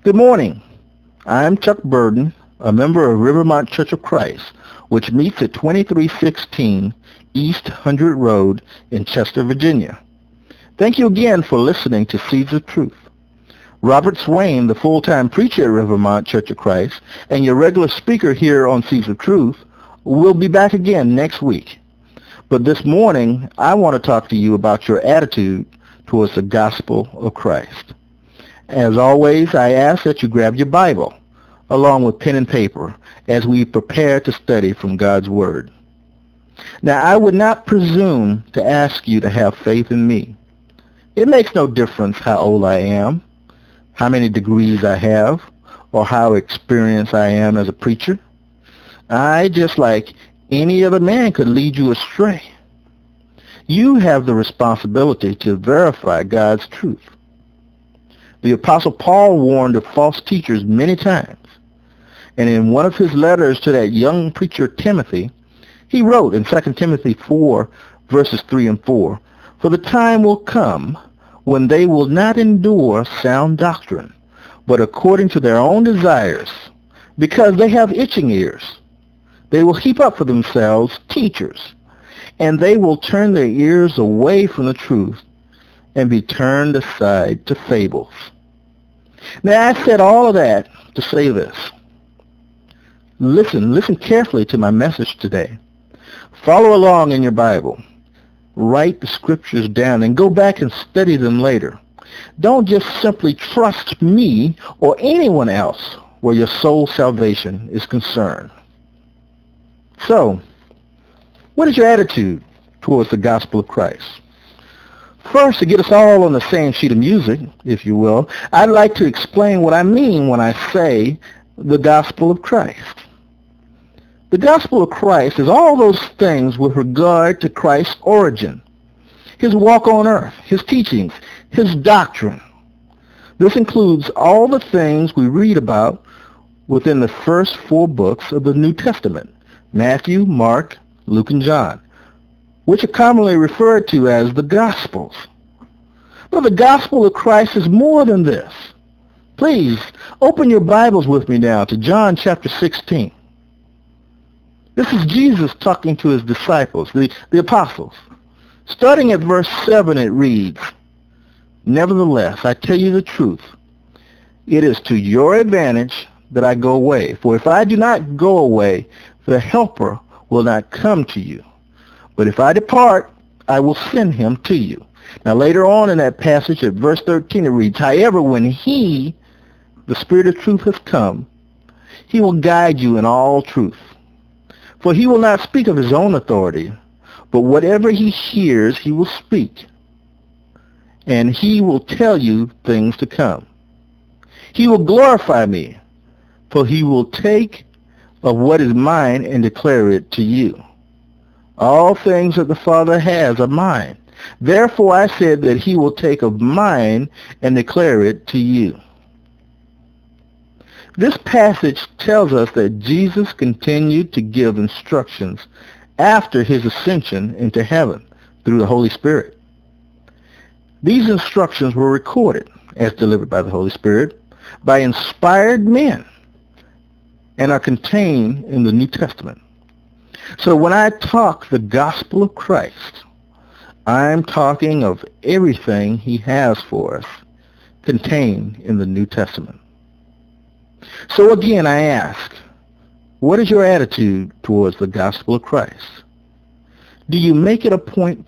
Good morning. I'm Chuck Burden, a member of Rivermont Church of Christ, which meets at 2316 East 100 Road in Chester, Virginia. Thank you again for listening to Seeds of Truth. Robert Swain, the full-time preacher at Rivermont Church of Christ, and your regular speaker here on Seeds of Truth, will be back again next week. But this morning, I want to talk to you about your attitude towards the gospel of Christ. As always, I ask that you grab your Bible, along with pen and paper, as we prepare to study from God's Word. Now, I would not presume to ask you to have faith in me. It makes no difference how old I am, how many degrees I have, or how experienced I am as a preacher. I, just like any other man, could lead you astray. You have the responsibility to verify God's truth. The Apostle Paul warned of false teachers many times, and in one of his letters to that young preacher Timothy, he wrote in 2 Timothy 4, verses 3 and 4, "For the time will come when they will not endure sound doctrine, but according to their own desires, because they have itching ears. They will heap up for themselves teachers, and they will turn their ears away from the truth and be turned aside to fables." Now, I said all of that to say this. Listen carefully to my message today. Follow along in your Bible. Write the scriptures down and go back and study them later. Don't just simply trust me or anyone else where your soul salvation is concerned. So, what is your attitude towards the gospel of Christ? First, to get us all on the same sheet of music, if you will, I'd like to explain what I mean when I say the gospel of Christ. The gospel of Christ is all those things with regard to Christ's origin, his walk on earth, his teachings, his doctrine. This includes all the things we read about within the first 4 books of the New Testament, Matthew, Mark, Luke, and John, which are commonly referred to as the Gospels. But the gospel of Christ is more than this. Please, open your Bibles with me now to John chapter 16. This is Jesus talking to his disciples, the apostles. Starting at verse 7, it reads, "Nevertheless, I tell you the truth. It is to your advantage that I go away. For if I do not go away, the Helper will not come to you. But if I depart, I will send him to you." Now later on in that passage at verse 13 it reads, "However, when he, the Spirit of truth, has come, he will guide you in all truth. For he will not speak of his own authority, but whatever he hears he will speak, and he will tell you things to come. He will glorify me, for he will take of what is mine and declare it to you. All things that the Father has are mine. Therefore I said that he will take of mine and declare it to you." This passage tells us that Jesus continued to give instructions after his ascension into heaven through the Holy Spirit. These instructions were recorded as delivered by the Holy Spirit by inspired men and are contained in the New Testament. So when I talk the gospel of Christ, I'm talking of everything he has for us contained in the New Testament. So again, I ask, what is your attitude towards the gospel of Christ? Do you make it a point